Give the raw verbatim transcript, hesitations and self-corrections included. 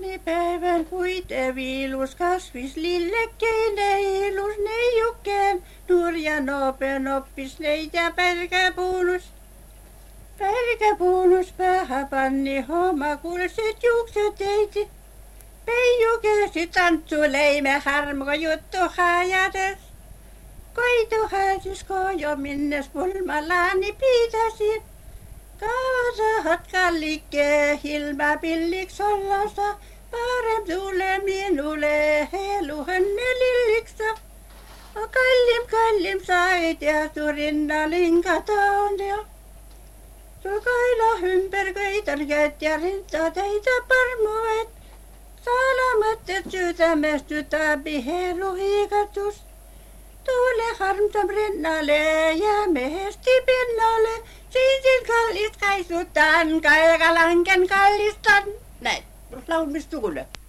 Taanipäivän puite viilus, kasvis lillekkeinen ilus, neijukkeen nurja nopean oppis neitä pärkäpuunus. Pärkäpuunus päähä panni homma, kulset juukset teiti. Peijukeesi tantsu leime harmo juttu hajades. Koitu häsis kojo minnes pulmalaani piitäsi. Kaavasahat kallikkee hilma pilliks ollasa. Parem tule minulle heluhenne lilliksa. Kallim kallim sait ja turinna linkatoon jo. Sukaila ympär köitarkäät ja rinta teitä parmuet. Salamat et sydämestä tabi helu hiikatus. Tule harmtam rinnalle ja mehesti pinnalle. Siisin kallis kaisutan, kaikalanken kallistan. Näin, laulmista kuule.